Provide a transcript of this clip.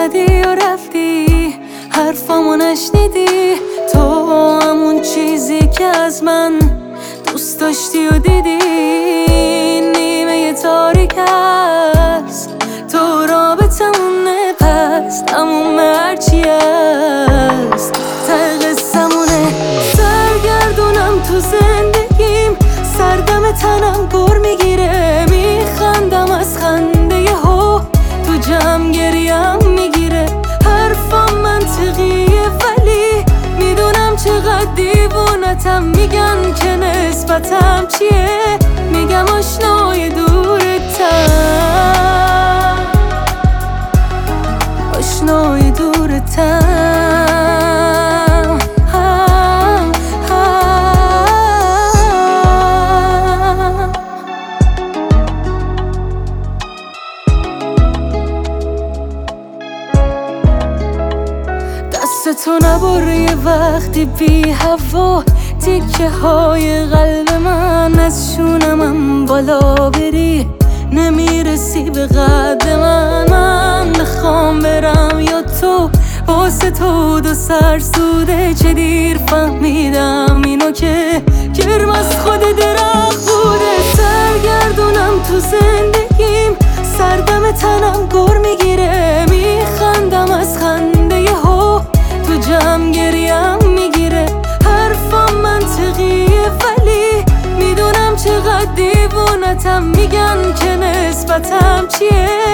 زدی و رفتی، حرفامو نشنیدی. تو همون چیزی که از من دوست داشتی و دیدی، نیمه تاریک است تو رابطمونه، پس تموم هرچی هست ته قصمونه. سرگردونم تو زندگیم، سردم تنم گر میگیره، میخندم از خنده یهو تو جمع گریم میگیره. حرفم منطقیه ولی میدونم چقدر دیوونتم، میگن که نسبتم چیه، میگم آشنای دورتم، آشنای دورتم. دستتو نبره وقتی بی هوا، تیکه های قلب من از شونمم بالا بری، نمیرسی به قد من نخوام برم یا تو واسه تو دو سر سوده. چه دیر فهمیدم اینو که کرم از خود درخت بوده. سرگردونم تو زندگیم، سردم تنم گر میگیره، میخندم از خنده یهو تو جمع گریم میگیره. حرفم منطقیه ولی میدونم چقدر دیوونتم، میگن که نسبتم چیه،